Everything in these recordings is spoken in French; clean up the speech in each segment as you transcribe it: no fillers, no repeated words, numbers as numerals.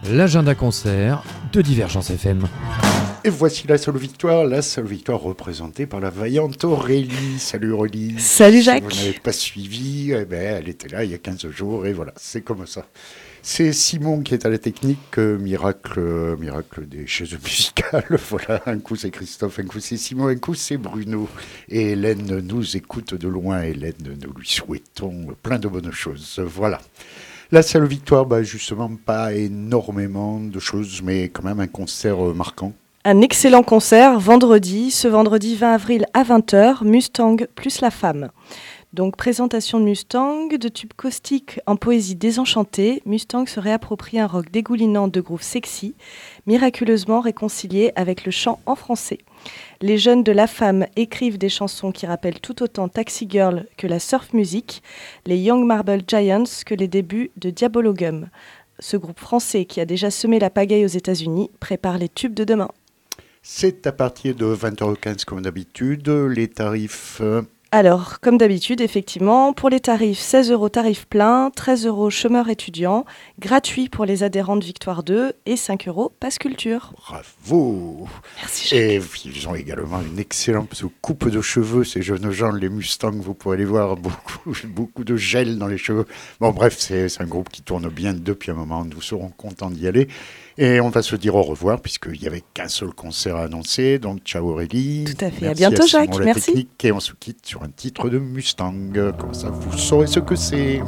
l'agenda concert de Divergence FM. Et voici la seule victoire représentée par la vaillante Aurélie. Salut Aurélie. Salut Jacques. Si vous n'avez pas suivi, elle était là il y a 15 jours et voilà, c'est comme ça. C'est Simon qui est à la technique, miracle des chaises musicales. Voilà, un coup c'est Christophe, un coup c'est Simon, un coup c'est Bruno. Et Hélène nous écoute de loin. Hélène, nous lui souhaitons plein de bonnes choses. Voilà. La seule victoire, justement, pas énormément de choses, mais quand même un concert marquant. Un excellent concert ce vendredi 20 avril à 20h, Mustang plus la femme. Donc présentation de Mustang, de tubes caustiques en poésie désenchantée, Mustang se réapproprie un rock dégoulinant de grooves sexy, miraculeusement réconcilié avec le chant en français. Les jeunes de La Femme écrivent des chansons qui rappellent tout autant Taxi Girl que la surf music, les Young Marble Giants que les débuts de Diabolo Gum. Ce groupe français qui a déjà semé la pagaille aux États-Unis prépare les tubes de demain. C'est à partir de 20h15 comme d'habitude, les tarifs... Alors, comme d'habitude, effectivement, pour les tarifs, 16 € tarif plein, 13 € chômeur étudiant, gratuit pour les adhérents de Victoire 2 et 5 € passe culture. Bravo. Merci Jacques. Et ils ont également une excellente coupe de cheveux, ces jeunes gens, les Mustangs, vous pourrez les voir, beaucoup de gel dans les cheveux. Bon bref, c'est un groupe qui tourne bien depuis un moment, nous serons contents d'y aller. Et on va se dire au revoir, puisqu'il n'y avait qu'un seul concert à annoncer. Donc, ciao Aurélie. Tout à fait. Merci à bientôt, Jacques. Simon, merci. Technique, et on se quitte sur un titre de Mustang. Comme ça, vous saurez ce que c'est.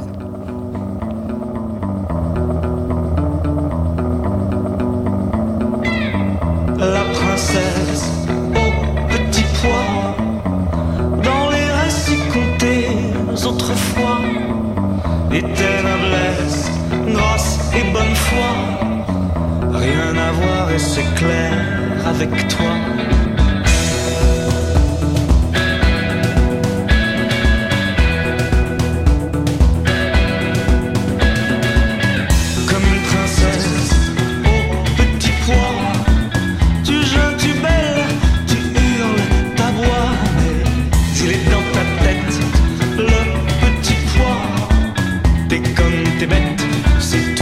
La princesse au petit pois, dans les récits contés autrefois, était noblesse, grâce et bonne foi. Rien à voir et c'est clair avec toi. Comme une princesse au petit pois, tu jeûnes, tu belles, tu hurles, t'aboies. Mais il est dans ta tête, le petit pois. T'es comme t'es bête, c'est